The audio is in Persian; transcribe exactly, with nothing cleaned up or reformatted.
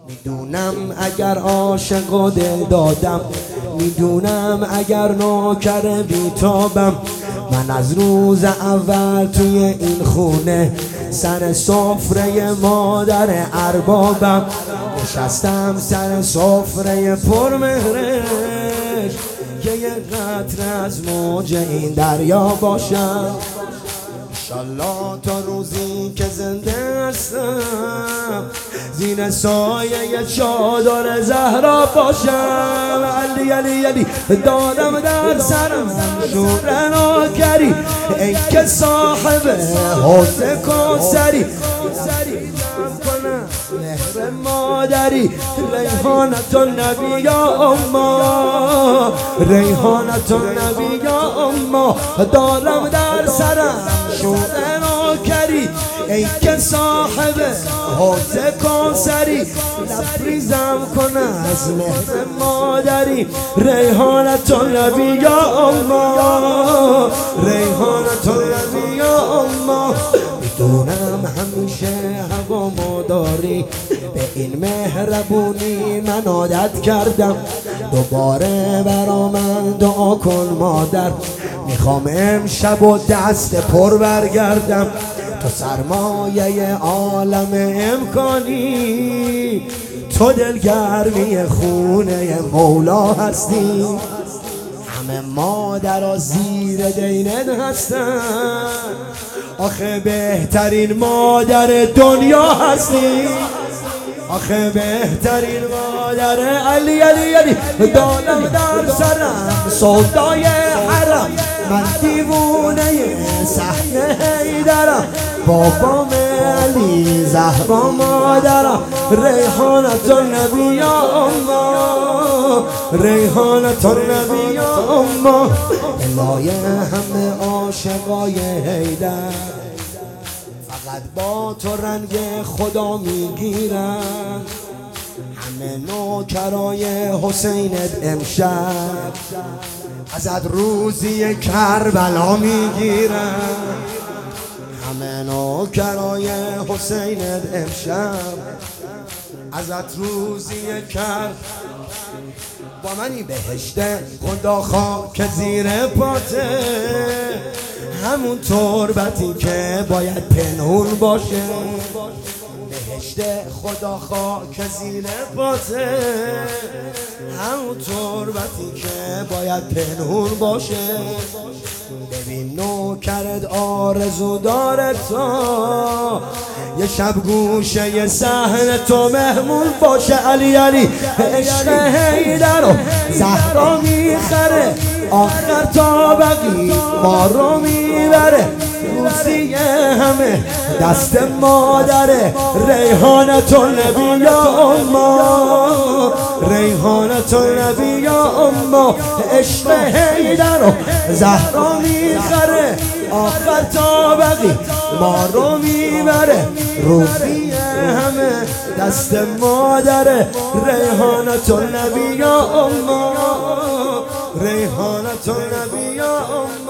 میدونم اگر عاشق و دل دادم، میدونم اگر نوکر بیتابم. من از روز اول توی این خونه سر سفره مادر اربابم. نشستم سر سفره پرمهرش که یه قطره از موج این دریا باشم. انشالله تا روزی که زنده هستم زیر سایه چادر زهرا باشم. علی علی علی دادم در سرم شور نوکری، ای که صاحب حوض کوثری. مهر مادری ریحانت النبی یا اما، ریحانت النبی یا اما. دارم در سرم شور نوکری، ای که صاحب حوض کوثری. لبریزم کن از مهر مادری ریحانت النبی یا اما، ریحانت النبی یا اما. میدونم همیشه هوامو داری، به این مهربونی من عادت کردم. دوباره برا من دعا کن مادر، میخوام امشب و دست پر برگردم. تو سرمایه عالم امکانی، تو دلگرمی خونه مولا هستی. همه مادرها زیر دینت هستن، آخه بهترین مادر دنیا هستی. آخه بهترین مادر علی علی علی دادم در سرم سودای حرم. من دیوونه صحنه حیدرم، بابام علی زهرا مادرم. ریحانت النبی یا اما، ریحانت النبی یا اما. الهی همه عاشقای حیدر فقط با تو رنگ خدا میگیرن. همه نوکرای حسینت امشب ازت روزی کربلا میگیرن. همه نوکرای حسینت امشب ازت روزی کرد. با منی بهشت خدا خاک زیر پاته، همون تربتی که باید پنهون باشه. بهشت خدا خاک زیر پاته، همون تربتی که باید پنهون باشه. ببین نوکرت آرزو داره تا یه شب گوشه صحن تو مهمون باشه. علی علی عشق حیدر و زهرا میخره، آخر تا بقی ما رو میبره. روزی همه دست مادره ریحانت النبی یا اما، ریحانت النبی یا اما. عشق حیدر و زهرا میخره، آخر تا بقی ما رو میبره. روزی همه دست مادره ریحانت النبی یا اما، ریحانت النبی یا اما.